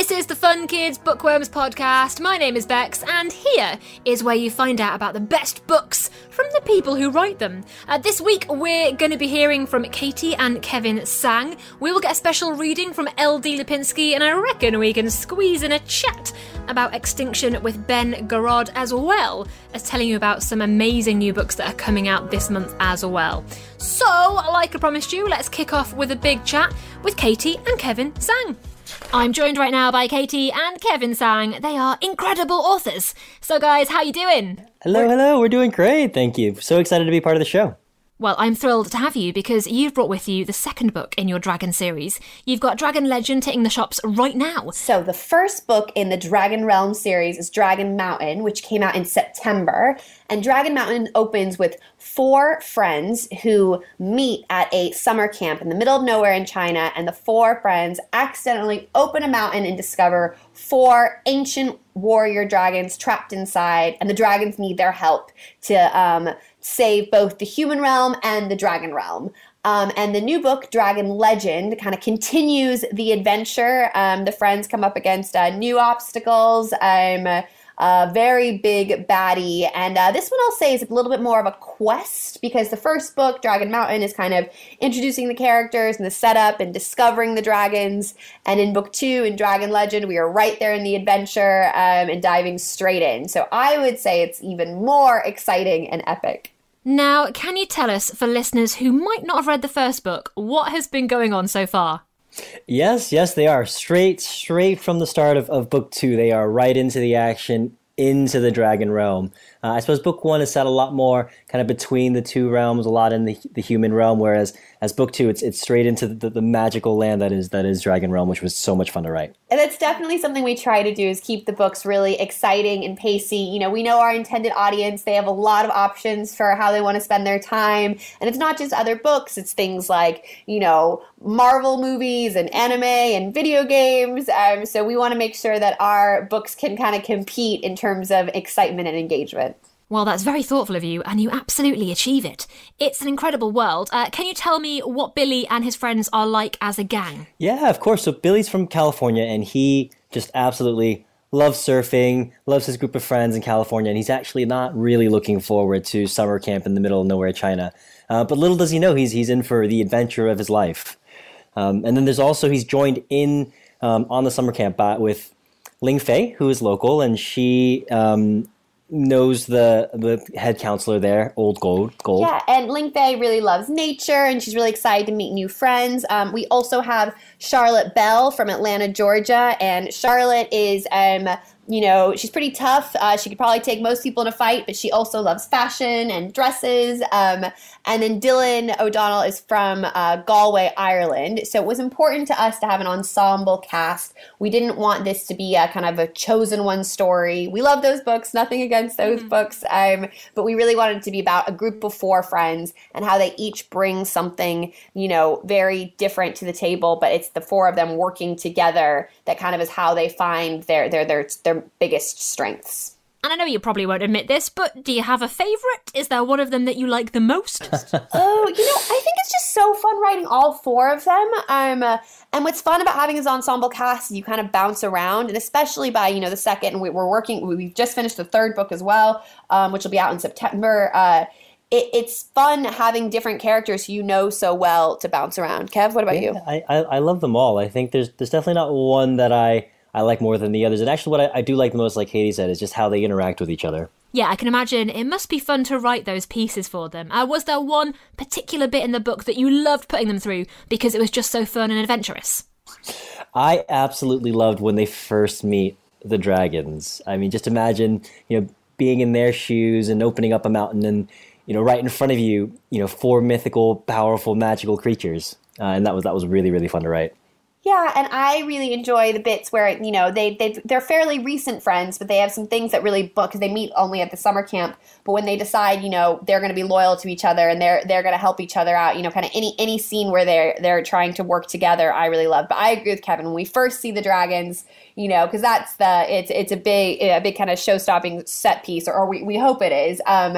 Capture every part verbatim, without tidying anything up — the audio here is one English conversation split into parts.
This is the Fun Kids Bookworms podcast. My name is Bex, and here is where you find out about the best books from the people who write them. Uh, this week, we're going to be hearing from Katie and Kevin Sang. We will get a special reading from L D Lipinski, and I reckon we can squeeze in a chat about Extinction with Ben Garrod, as well as telling you about some amazing new books that are coming out this month as well. So, like I promised you, let's kick off with a big chat with Katie and Kevin Sang. I'm joined right now by Katie and Kevin Sang. They are incredible authors. So guys, how you doing? Hello, hello. We're doing great, thank you. So excited to be part of the show. Well, I'm thrilled to have you because you've brought with you the second book in your Dragon series. You've got Dragon Legend hitting the shops right now. So the first book in the Dragon Realm series is Dragon Mountain, which came out in September. And Dragon Mountain opens with four friends who meet at a summer camp in the middle of nowhere in China. And the four friends accidentally open a mountain and discover four ancient warrior dragons trapped inside. And the dragons need their help to um, save both the human realm and the dragon realm. Um, and the new book, Dragon Legend, kind of continues the adventure. Um, the friends come up against uh, new obstacles. Um, A very big baddie. And uh, this one I'll say is a little bit more of a quest, because the first book, Dragon Mountain, is kind of introducing the characters and the setup and discovering the dragons. And in book two, in Dragon Legend, we are right there in the adventure um, and diving straight in. So I would say it's even more exciting and epic. Now, can you tell us, for listeners who might not have read the first book, what has been going on so far? Yes, yes, they are. Straight, straight from the start of, of book two, they are right into the action, into the Dragon Realm. Uh, I suppose book one is set a lot more kind of between the two realms, a lot in the the human realm, whereas as book two, it's it's straight into the, the magical land that is that is Dragon Realm, which was so much fun to write. And that's definitely something we try to do, is keep the books really exciting and pacey. You know, we know our intended audience, they have a lot of options for how they want to spend their time. And it's not just other books, it's things like, you know, Marvel movies and anime and video games. Um, so we want to make sure that our books can kind of compete in terms of excitement and engagement. Well, that's very thoughtful of you, and you absolutely achieve it. It's an incredible world. Uh, can you tell me what Billy and his friends are like as a gang? Yeah, of course. So Billy's from California, and he just absolutely loves surfing, loves his group of friends in California, and he's actually not really looking forward to summer camp in the middle of nowhere, China. Uh, but little does he know, he's he's in for the adventure of his life. Um, and then there's also, he's joined in um, on the summer camp by, with Ling Fei, who is local, and she um, knows the the head counselor there, Old Gold. Gold. Yeah, and Ling Fei really loves nature, and she's really excited to meet new friends. Um, we also have Charlotte Bell from Atlanta, Georgia, and Charlotte is, um, you know, she's pretty tough. Uh, she could probably take most people in a fight, but she also loves fashion and dresses. Um, and then Dylan O'Donnell is from uh, Galway, Ireland. So it was important to us to have an ensemble cast. We didn't want this to be a kind of a chosen one story. We love those books, nothing against those mm-hmm. books, um, but we really wanted it to be about a group of four friends and how they each bring something, you know, very different to the table, but it's the four of them working together that kind of is how they find their their their their biggest strengths. And I know you probably won't admit this, but do you have a favourite? Is there one of them that you like the most? Oh, you know, I think it's just so fun writing all four of them. Um, uh, and what's fun about having this ensemble cast is you kind of bounce around, and especially by, you know, the second, and we, we're working, we've just finished the third book as well, um, which will be out in September. Uh, it, it's fun having different characters you know so well to bounce around. Kev, what about yeah, you? I, I I love them all. I think there's there's definitely not one that I I like more than the others. And actually what I, I do like the most, like Katie said, is just how they interact with each other. Yeah, I can imagine it must be fun to write those pieces for them. Uh, was there one particular bit in the book that you loved putting them through because it was just so fun and adventurous? I absolutely loved when they first meet the dragons. I mean, just imagine, you know, being in their shoes and opening up a mountain and, you know, right in front of you, you know, four mythical, powerful, magical creatures. Uh, and that was that was really, really fun to write. Yeah, and I really enjoy the bits where, you know, they, they, they're fairly recent friends, but they have some things that really book, because they meet only at the summer camp, but when they decide, you know, they're going to be loyal to each other and they're they're going to help each other out, you know, kind of any any scene where they're, they're trying to work together, I really love. But I agree with Kevin, when we first see the dragons, you know, because that's the, it's it's a big, a big kind of show-stopping set piece, or, or we, we hope it is. Um,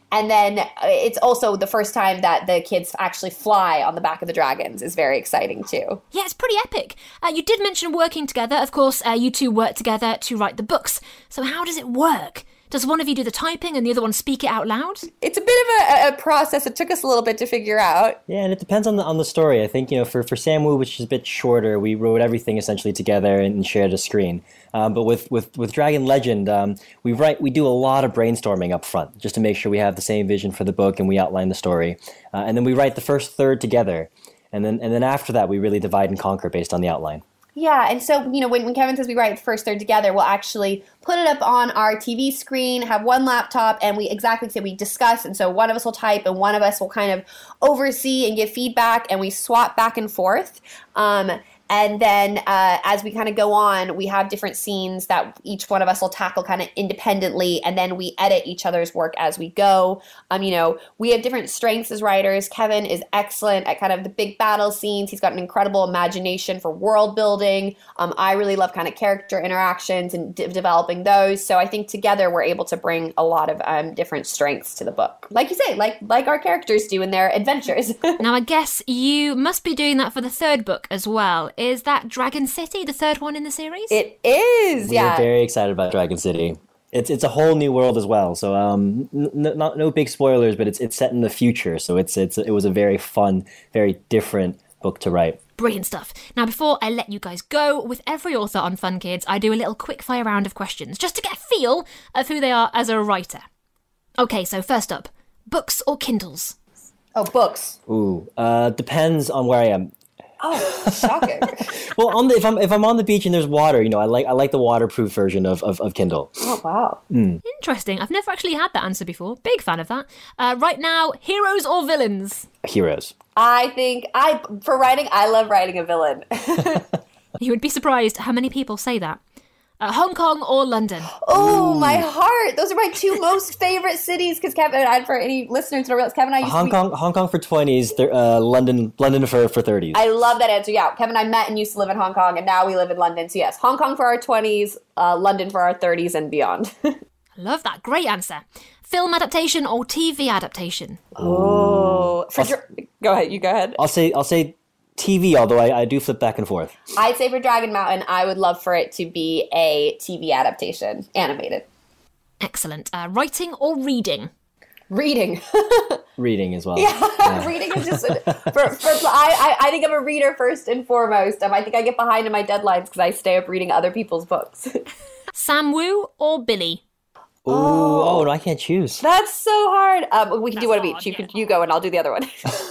And then it's also the first time that the kids actually fly on the back of the dragons is very exciting too. Yeah, it's pretty epic. Uh, you did mention working together. Of course, uh, you two work together to write the books. So how does it work? Does one of you do the typing and the other one speak it out loud? It's a bit of a, a process. It took us a little bit to figure out. Yeah, and it depends on the on the story. I think, you know, for, for Samwoo, which is a bit shorter, we wrote everything essentially together and shared a screen. Um, but with, with, with Dragon Legend, um, we write we do a lot of brainstorming up front just to make sure we have the same vision for the book and we outline the story. Uh, and then we write the first third together. And then and then after that, we really divide and conquer based on the outline. Yeah, and so, you know, when, when Kevin says we write the first third together, we'll actually put it up on our T V screen, have one laptop, and we exactly say we discuss, and so one of us will type, and one of us will kind of oversee and give feedback, and we swap back and forth. Um, and then uh, as we kind of go on, we have different scenes that each one of us will tackle kind of independently, and then we edit each other's work as we go. Um, you know, we have different strengths as writers. Kevin is excellent at kind of the big battle scenes. He's got an incredible imagination for world building. Um, I really love kind of character interactions and de- developing those. So I think together we're able to bring a lot of um, different strengths to the book. Like you say, like like our characters do in their adventures. Now, I guess you must be doing that for the third book as well. Is that Dragon City, the third one in the series? It is, We're yeah. very excited about Dragon City. It's it's a whole new world as well. So um, n- not no big spoilers, but it's it's set in the future. So it's it's it was a very fun, very different book to write. Brilliant stuff. Now, before I let you guys go, with every author on Fun Kids, I do a little quick fire round of questions just to get a feel of who they are as a writer. Okay, so first up, books or Kindles? Oh, books. Ooh, uh, depends on where I am. Oh, shocking. Well, on the, if I'm if I'm on the beach and there's water, you know, I like I like the waterproof version of, of, of Kindle. Oh, wow. Mm. Interesting. I've never actually had that answer before. Big fan of that. Uh, right now, heroes or villains? Heroes. I think, I for writing, I love writing a villain. You would be surprised how many people say that. Uh, Hong Kong or London? Oh, my heart. Those are my two most favorite cities because Kevin, and for any listeners who don't realize, Kevin and I used Hong to be, Kong Hong Kong for twenties, uh, London London for, for thirties. I love that answer. Yeah, Kevin and I met and used to live in Hong Kong, and now we live in London. So yes, Hong Kong for our twenties, uh, London for our thirties and beyond. Love that. Great answer. Film adaptation or T V adaptation? Oh. For dra- go ahead. You go ahead. I'll say I'll say T V, although I, I do flip back and forth. I'd say for Dragon Mountain, I would love for it to be a T V adaptation, animated. Excellent. Uh, writing or reading? Reading. Reading as well. Yeah, yeah. Reading is just, for, for, I, I, I think I'm a reader first and foremost. Um, I think I get behind in my deadlines because I stay up reading other people's books. Samwoo or Billy? Ooh, oh, no, I can't choose. That's so hard. Um, we can That's do one of hard, each. You, yeah. can, you go and I'll do the other one.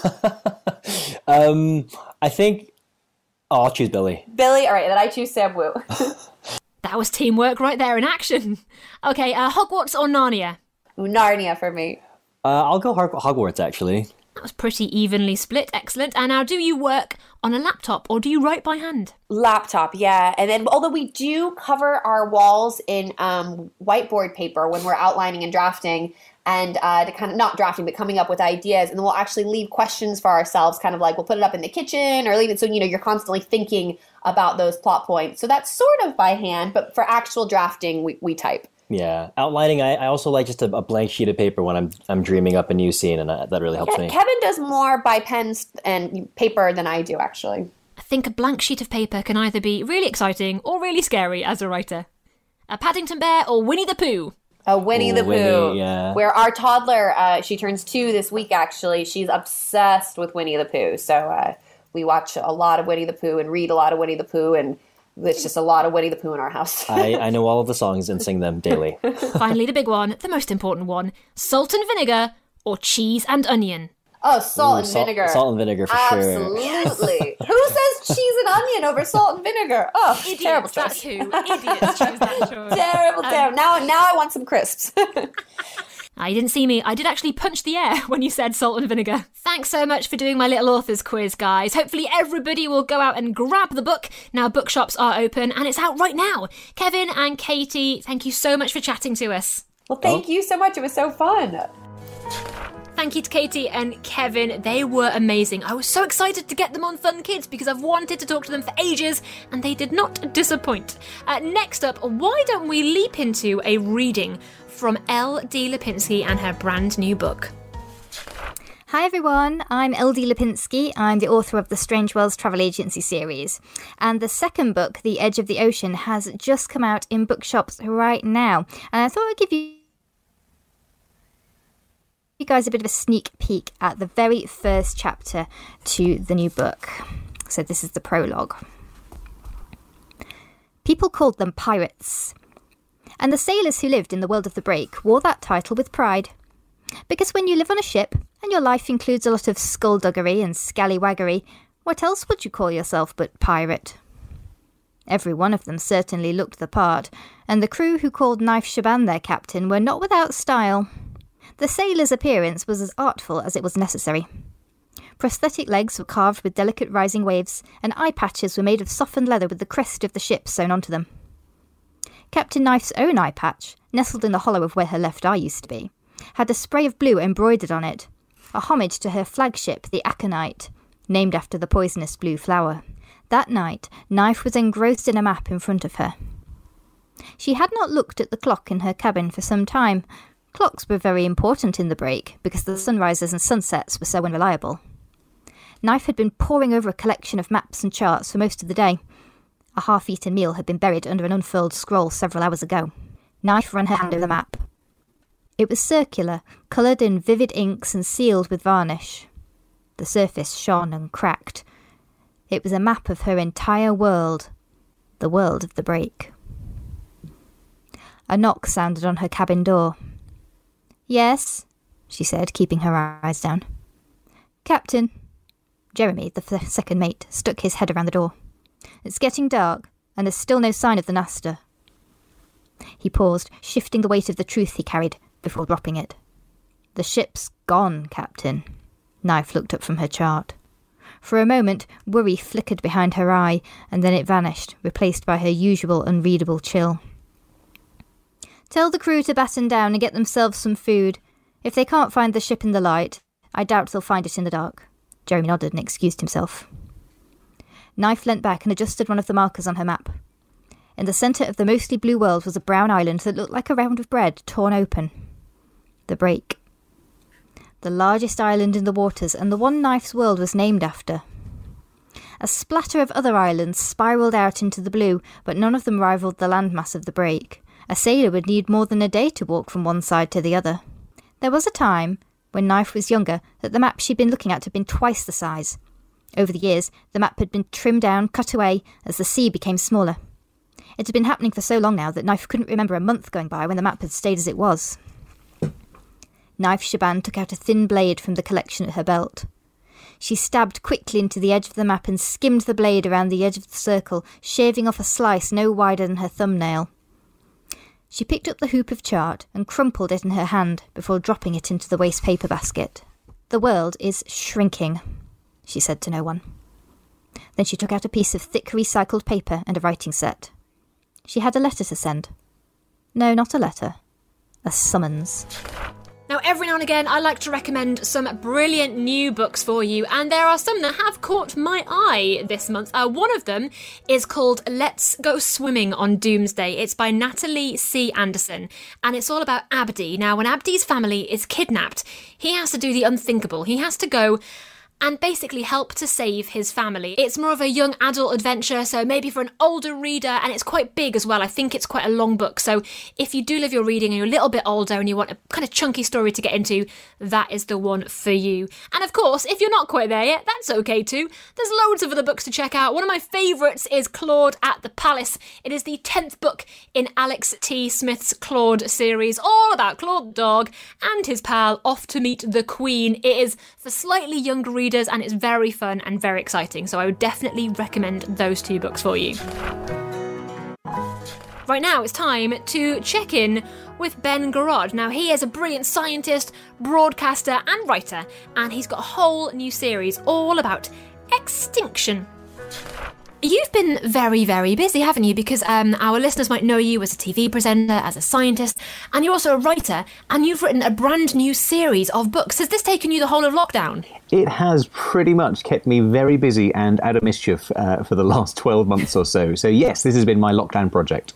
um, I think oh, I'll choose Billy. Billy, all right, then I choose Samwoo. That was teamwork right there in action. Okay, uh, Hogwarts or Narnia? Ooh, Narnia for me. Uh, I'll go Hog- Hogwarts, actually. That was pretty evenly split. Excellent. And now, do you work on a laptop or do you write by hand? Laptop, yeah. And then, although we do cover our walls in um, whiteboard paper when we're outlining and drafting, and uh, to kind of, not drafting, but coming up with ideas, and then we'll actually leave questions for ourselves, kind of like we'll put it up in the kitchen or leave it so, you know, you're constantly thinking about those plot points. So that's sort of by hand, but for actual drafting, we, we type. Yeah, outlining. I, I also like just a, a blank sheet of paper when I'm I'm dreaming up a new scene, and I, that really helps Yeah, me. Kevin does more by pens and paper than I do, actually. I think a blank sheet of paper can either be really exciting or really scary as a writer. A Paddington Bear or Winnie the Pooh? A Winnie Ooh, the Pooh. Winnie, yeah. Where our toddler, uh, she turns two this week, actually. She's obsessed with Winnie the Pooh. So uh, we watch a lot of Winnie the Pooh and read a lot of Winnie the Pooh, and there's just a lot of Winnie the Pooh in our house. I, I know all of the songs and sing them daily. Finally, the big one, the most important one. Salt and vinegar or cheese and onion? Oh, salt Ooh, and salt, vinegar. Salt and vinegar for Absolutely. sure. Who says cheese and onion over salt and vinegar? Oh, Idiots, terrible that's choice. who. Idiots choose that choice. Terrible, terrible. Now, now I want some crisps. Ah, you didn't see me. I did actually punch the air when you said salt and vinegar. Thanks so much for doing my little authors quiz, guys. Hopefully everybody will go out and grab the book. Now bookshops are open and it's out right now. Kevin and Katie, thank you so much for chatting to us. Well, thank Oh. you so much. It was so fun. Thank you to Katie and Kevin. They were amazing. I was so excited to get them on Fun Kids because I've wanted to talk to them for ages and they did not disappoint. Uh, next up, why don't we leap into a reading from Elle D. Lipinski and her brand new book. Hi everyone, I'm Elle D. Lipinski. I'm the author of the Strange Worlds Travel Agency series. And the second book, The Edge of the Ocean, has just come out in bookshops right now. And I thought I'd give you you guys a bit of a sneak peek at the very first chapter to the new book. So this is the prologue. People called them pirates. And the sailors who lived in the world of the break wore that title with pride. Because when you live on a ship, and your life includes a lot of skullduggery and scallywaggery, what else would you call yourself but pirate? Every one of them certainly looked the part, and the crew who called Knife Shaban their captain were not without style. The sailor's appearance was as artful as it was necessary. Prosthetic legs were carved with delicate rising waves, and eye patches were made of softened leather with the crest of the ship sewn onto them. Captain Knife's own eye patch, nestled in the hollow of where her left eye used to be, had a spray of blue embroidered on it, a homage to her flagship, the Aconite, named after the poisonous blue flower. That night, Knife was engrossed in a map in front of her. She had not looked at the clock in her cabin for some time. Clocks were very important in the break, because the sunrises and sunsets were so unreliable. Knife had been poring over a collection of maps and charts for most of the day. A half-eaten meal had been buried under an unfurled scroll several hours ago. Knife ran her hand over the map. It was circular, coloured in vivid inks and sealed with varnish. The surface shone and cracked. It was a map of her entire world, the world of the break. A knock sounded on her cabin door. "Yes," she said, keeping her eyes down. "Captain." Jeremy, the f- second mate, stuck his head around the door. "It's getting dark, and there's still no sign of the Nasta." He paused, shifting the weight of the truth he carried, before dropping it. "The ship's gone, Captain." Knife looked up from her chart. For a moment, worry flickered behind her eye, and then it vanished, replaced by her usual unreadable chill. "Tell the crew to batten down and get themselves some food. If they can't find the ship in the light, I doubt they'll find it in the dark." Jeremy nodded and excused himself. Knife leant back and adjusted one of the markers on her map. In the centre of the mostly blue world was a brown island that looked like a round of bread torn open. The break. The largest island in the waters, and the one Knife's world was named after. A splatter of other islands spiralled out into the blue, but none of them rivaled the landmass of the break. A sailor would need more than a day to walk from one side to the other. There was a time, when Knife was younger, that the map she'd been looking at had been twice the size. Over the years, the map had been trimmed down, cut away, as the sea became smaller. It had been happening for so long now that Knife couldn't remember a month going by when the map had stayed as it was. Knife Shaban took out a thin blade from the collection at her belt. She stabbed quickly into the edge of the map and skimmed the blade around the edge of the circle, shaving off a slice no wider than her thumbnail. She picked up the hoop of chart and crumpled it in her hand before dropping it into the waste paper basket. "The world is shrinking," she said to no one. Then she took out a piece of thick recycled paper and a writing set. She had a letter to send. No, not a letter. A summons. Now, every now and again, I like to recommend some brilliant new books for you, and there are some that have caught my eye this month. Uh, one of them is called Let's Go Swimming on Doomsday. It's by Natalie C. Anderson, and it's all about Abdi. Now, when Abdi's family is kidnapped, he has to do the unthinkable. He has to go and basically help to save his family. It's more of a young adult adventure, so maybe for an older reader, and it's quite big as well. I think it's quite a long book, so if you do love your reading and you're a little bit older and you want a kind of chunky story to get into, that is the one for you. And of course, if you're not quite there yet, that's okay too. There's loads of other books to check out. One of my favourites is Claude at the Palace. It is the tenth book in Alex T. Smith's Claude series, all about Claude the dog and his pal off to meet the Queen. It is for slightly younger readers, and it's very fun and very exciting, so I would definitely recommend those two books for you. Right now it's time to check in with Ben Garrod. Now, he is a brilliant scientist, broadcaster and writer, and he's got a whole new series all about extinction. You've been very, very busy, haven't you? Because um, our listeners might know you as a T V presenter, as a scientist, and you're also a writer, and you've written a brand new series of books. Has this taken you the whole of lockdown? It has pretty much kept me very busy and out of mischief uh, for the last twelve months or so. So yes, this has been my lockdown project.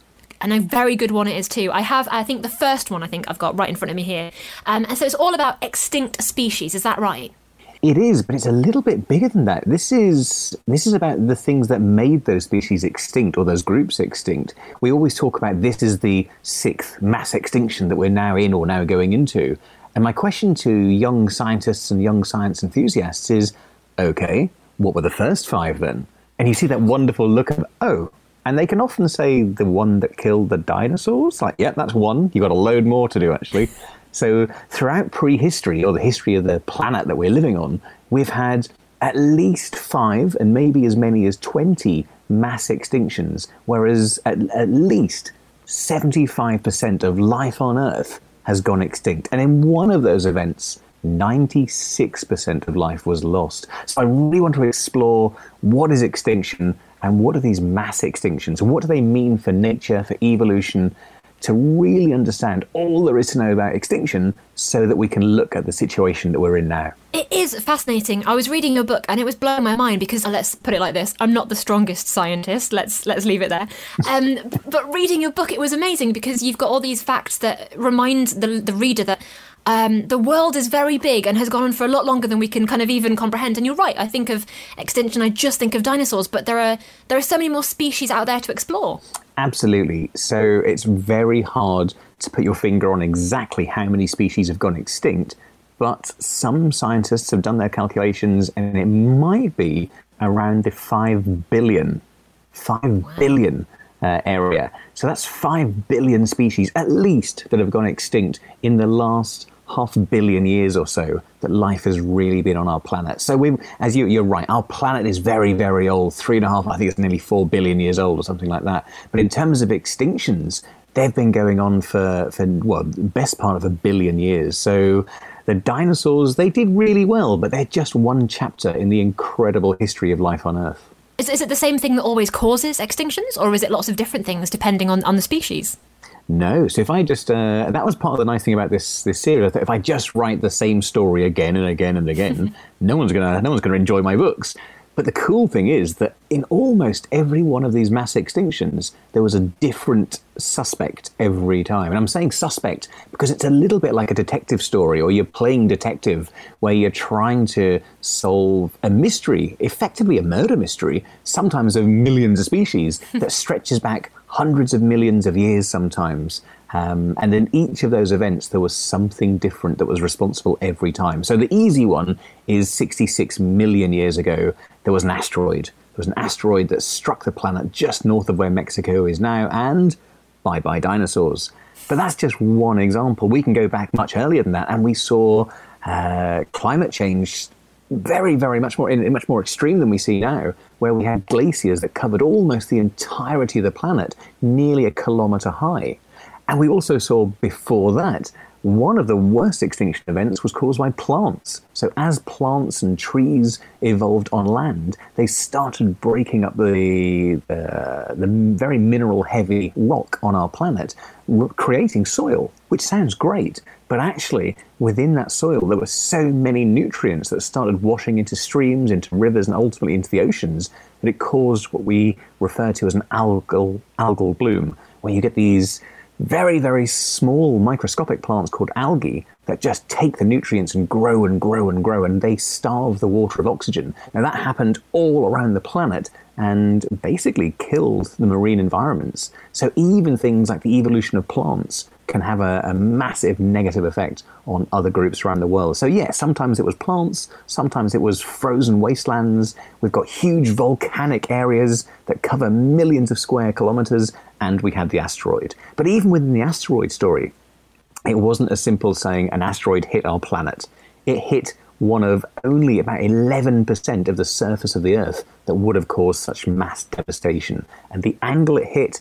and a very good one it is too. I have, I think, the first one I think I've got right in front of me here. Um, and so it's all about extinct species, is that right? It is, but it's a little bit bigger than that. This is this is about the things that made those species extinct, or those groups extinct. We always talk about this is the sixth mass extinction that we're now in or now going into. And my question to young scientists and young science enthusiasts is, okay, what were the first five then? And you see that wonderful look of, oh, and they can often say the one that killed the dinosaurs. Like, yeah, that's one. You've got a load more to do, actually. So throughout prehistory, or the history of the planet that we're living on, we've had at least five and maybe as many as twenty mass extinctions, whereas at, at least seventy-five percent of life on Earth has gone extinct. And in one of those events, ninety-six percent of life was lost. So I really want to explore what is extinction and what are these mass extinctions? What do they mean for nature, for evolution, to really understand all there is to know about extinction so that we can look at the situation that we're in now. It is fascinating. I was reading your book and it was blowing my mind because, let's put it like this, I'm not the strongest scientist, let's let's leave it there. Um, but reading your book, it was amazing because you've got all these facts that remind the, the reader that Um, the world is very big and has gone on for a lot longer than we can kind of even comprehend. And you're right, I think of extinction, I just think of dinosaurs, but there are there are so many more species out there to explore. Absolutely. So it's very hard to put your finger on exactly how many species have gone extinct, but some scientists have done their calculations and it might be around the five billion, five wow. billion uh, area. So that's five billion species at least that have gone extinct in the last half a billion years or so that life has really been on our planet. So we, as you, you're right, our planet is very, very old, three and a half, I think it's nearly four billion years old or something like that. But in terms of extinctions, they've been going on for, for well, the best part of a billion years. So the dinosaurs, they did really well, but they're just one chapter in the incredible history of life on Earth. Is, is it the same thing that always causes extinctions, or is it lots of different things depending on, on the species? No. So if I just, uh, that was part of the nice thing about this this series. That if I just write the same story again and again and again, no one's gonna no one's gonna enjoy my books. But the cool thing is that in almost every one of these mass extinctions, there was a different suspect every time. And I'm saying suspect because it's a little bit like a detective story, or you're playing detective where you're trying to solve a mystery, effectively a murder mystery, sometimes of millions of species that stretches back hundreds of millions of years sometimes. Um, and in each of those events, there was something different that was responsible every time. So the easy one is sixty-six million years ago, there was an asteroid. There was an asteroid that struck the planet just north of where Mexico is now, and bye-bye dinosaurs. But that's just one example. We can go back much earlier than that, and we saw uh, climate change very, very much more, in, much more extreme than we see now, where we had glaciers that covered almost the entirety of the planet, nearly a kilometre high. And we also saw before that, one of the worst extinction events was caused by plants. So as plants and trees evolved on land, they started breaking up the, uh, the very mineral-heavy rock on our planet, creating soil, which sounds great. But actually, within that soil, there were so many nutrients that started washing into streams, into rivers, and ultimately into the oceans, that it caused what we refer to as an algal, algal bloom, where you get these very, very small microscopic plants called algae that just take the nutrients and grow and grow and grow, and they starve the water of oxygen. Now that happened all around the planet and basically killed the marine environments. So even things like the evolution of plants can have a, a massive negative effect on other groups around the world. So yeah, sometimes it was plants, sometimes it was frozen wastelands. We've got huge volcanic areas that cover millions of square kilometers, and we had the asteroid. But even within the asteroid story, it wasn't as simple as saying an asteroid hit our planet. It hit one of only about eleven percent of the surface of the Earth that would have caused such mass devastation. And the angle it hit,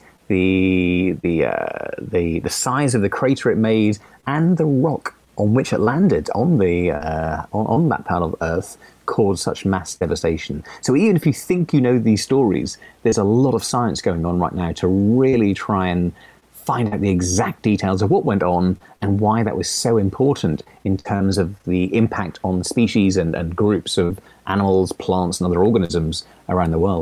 the the uh, the the size of the crater it made, and the rock on which it landed on the uh, on, on that part of Earth caused such mass devastation. So even if you think you know these stories, there's a lot of science going on right now to really try and find out the exact details of what went on and why that was so important in terms of the impact on species and, and groups of animals, plants, and other organisms around the world.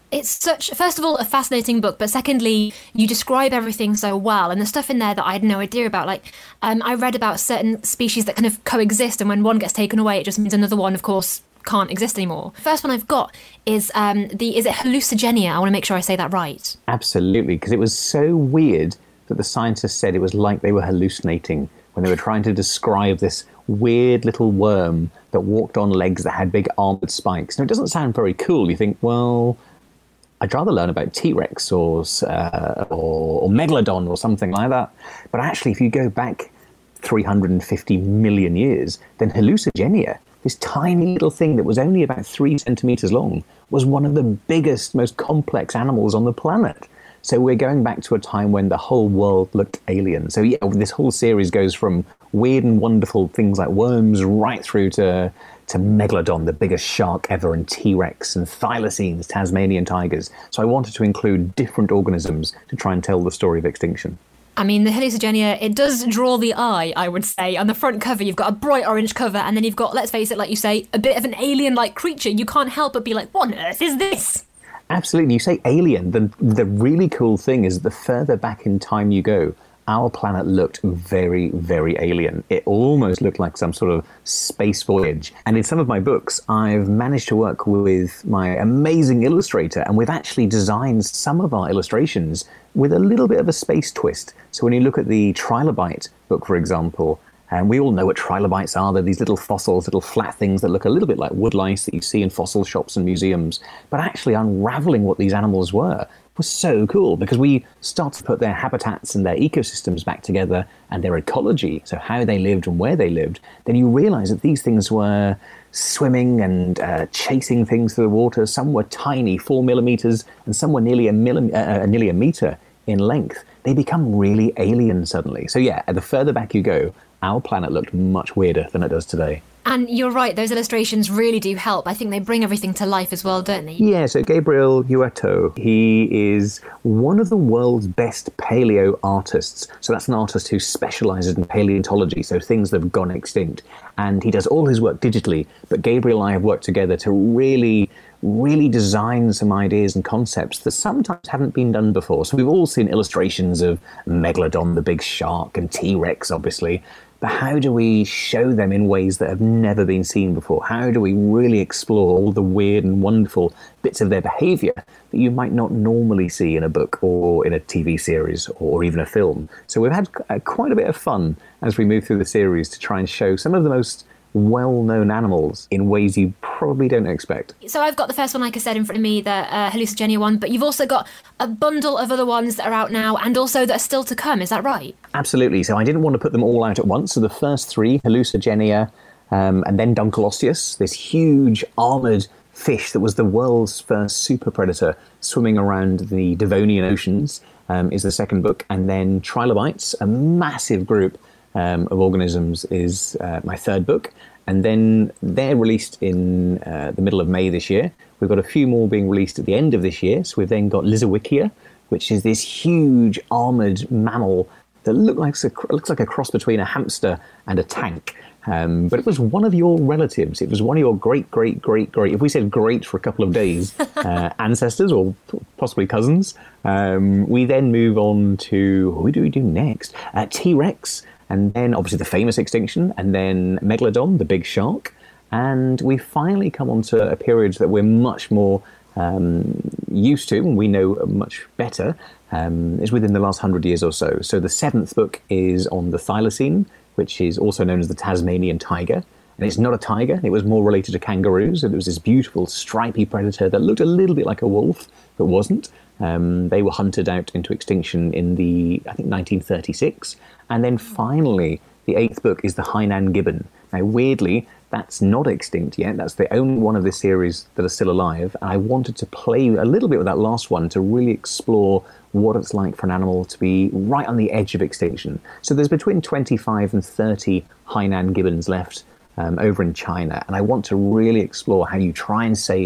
It's such, first of all, a fascinating book, but secondly, you describe everything so well, and the stuff in there that I had no idea about. Like, um, I read about certain species that kind of coexist, and when one gets taken away, it just means another one, of course, can't exist anymore. First one I've got is um, the, is it hallucigenia? I want to make sure I say that right. Absolutely, because it was so weird that the scientists said it was like they were hallucinating when they were trying to describe this weird little worm that walked on legs that had big armoured spikes. Now, it doesn't sound very cool. You think, well, I'd rather learn about T-Rex or, uh, or, or Megalodon or something like that. But actually, if you go back three hundred fifty million years, then hallucigenia, this tiny little thing that was only about three centimetres long, was one of the biggest, most complex animals on the planet. So we're going back to a time when the whole world looked alien. So yeah, this whole series goes from weird and wonderful things like worms right through to to Megalodon, the biggest shark ever, and T-Rex and thylacines, Tasmanian tigers. So I wanted to include different organisms to try and tell the story of extinction. I mean, the hallucigenia, it does draw the eye, I would say. On the front cover, you've got a bright orange cover, and then you've got, let's face it, like you say, a bit of an alien-like creature. You can't help but be like, what on earth is this? Absolutely. You say alien, the, the really cool thing is the further back in time you go, our planet looked very, very alien. It almost looked like some sort of space voyage. And in some of my books, I've managed to work with my amazing illustrator, and we've actually designed some of our illustrations with a little bit of a space twist. So when you look at the Trilobite book, for example, and we all know what trilobites are. They're these little fossils, little flat things that look a little bit like woodlice that you see in fossil shops and museums. But actually unraveling what these animals were was so cool, because we start to put their habitats and their ecosystems back together and their ecology, so how they lived and where they lived. Then you realize that these things were swimming and uh, chasing things through the water. Some were tiny, four millimeters, and some were nearly a, millim- uh, nearly a meter in length. They become really alien suddenly. So yeah, the further back you go, our planet looked much weirder than it does today. And you're right, those illustrations really do help. I think they bring everything to life as well, don't they? Yeah, so Gabriel Ueto, he is one of the world's best paleo artists. So that's an artist who specialises in paleontology, so things that have gone extinct. And he does all his work digitally, but Gabriel and I have worked together to really, really design some ideas and concepts that sometimes haven't been done before. So we've all seen illustrations of Megalodon, the big shark, and T-Rex, obviously. But how do we show them in ways that have never been seen before? How do we really explore all the weird and wonderful bits of their behaviour that you might not normally see in a book or in a T V series or even a film? So we've had quite a bit of fun as we move through the series to try and show some of the most well-known animals in ways you probably don't expect. So I've got the first one, like I said, in front of me, the uh, hallucigenia one, but you've also got a bundle of other ones that are out now and also that are still to come, is that right? Absolutely. So I didn't want to put them all out at once. So the first three, hallucigenia, um, and then Dunkleosteus, this huge armoured fish that was the world's first super predator swimming around the Devonian oceans, um, is the second book. And then Trilobites, a massive group Um, of organisms, is uh, my third book. And then they're released in uh, the middle of May this year. We've got a few more being released at the end of this year. So we've then got Lizarwikia, which is this huge armoured mammal that look like a, looks like a cross between a hamster and a tank. Um, but it was one of your relatives. It was one of your great, great, great, great, if we said great for a couple of days, uh, ancestors or possibly cousins. Um, we then move on to, who do we do next? Uh, T-Rex. And then obviously the famous extinction, and then Megalodon, the big shark. And we finally come on to a period that we're much more um, used to, and we know much better, um, is within the last hundred years or so. So the seventh book is on the thylacine, which is also known as the Tasmanian tiger. And it's not a tiger, it was more related to kangaroos. And it was this beautiful stripy predator that looked a little bit like a wolf, but wasn't. Um, they were hunted out into extinction in the, I think, nineteen thirty-six. And then finally, the eighth book is the Hainan gibbon. Now, weirdly, that's not extinct yet. That's the only one of this series that are still alive. And I wanted to play a little bit with that last one to really explore what it's like for an animal to be right on the edge of extinction. So there's between twenty-five and thirty Hainan gibbons left um, over in China. And I want to really explore how you try and save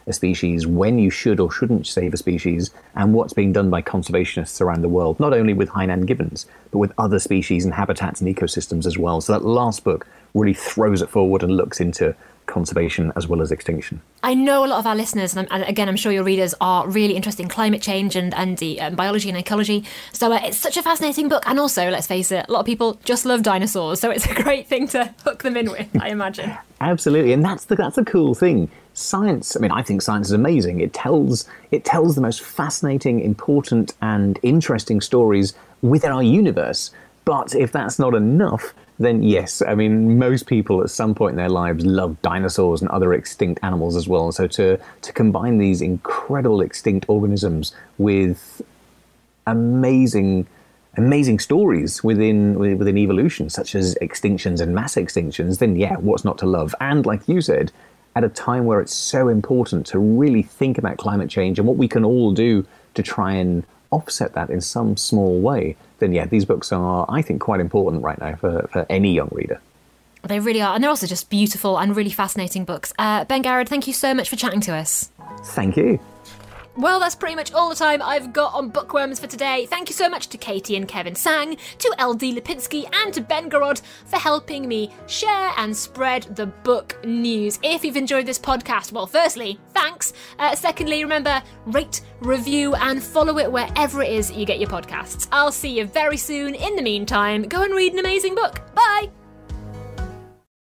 a species, when you should or shouldn't save a species, and what's being done by conservationists around the world, not only with Hainan gibbons, but with other species and habitats and ecosystems as well. So that last book really throws it forward and looks into conservation as well as extinction. I know a lot of our listeners, and, and again, I'm sure your readers are really interested in climate change and, and the um, biology and ecology. So uh, it's such a fascinating book. And also, let's face it, a lot of people just love dinosaurs. So it's a great thing to hook them in with, I imagine. Absolutely. And that's the, that's the cool thing. Science, I mean, I think science is amazing. It tells, it tells the most fascinating, important and interesting stories within our universe. But if that's not enough, then yes, I mean, most people at some point in their lives love dinosaurs and other extinct animals as well. So to, to combine these incredible extinct organisms with amazing, amazing stories within within evolution, such as extinctions and mass extinctions, then yeah, what's not to love? And like you said, at a time where it's so important to really think about climate change and what we can all do to try and offset that in some small way, then yeah, these books are, I think, quite important right now for, for any young reader. They really are. And they're also just beautiful and really fascinating books. Uh, Ben Garrett, thank you so much for chatting to us. Thank you. Well, that's pretty much all the time I've got on Bookworms for today. Thank you so much to Katie and Kevin Sang, to L D Lipinski and to Ben Garrod for helping me share and spread the book news. If you've enjoyed this podcast, well, firstly, thanks. Uh, secondly, remember, rate, review and follow it wherever it is you get your podcasts. I'll see you very soon. In the meantime, go and read an amazing book.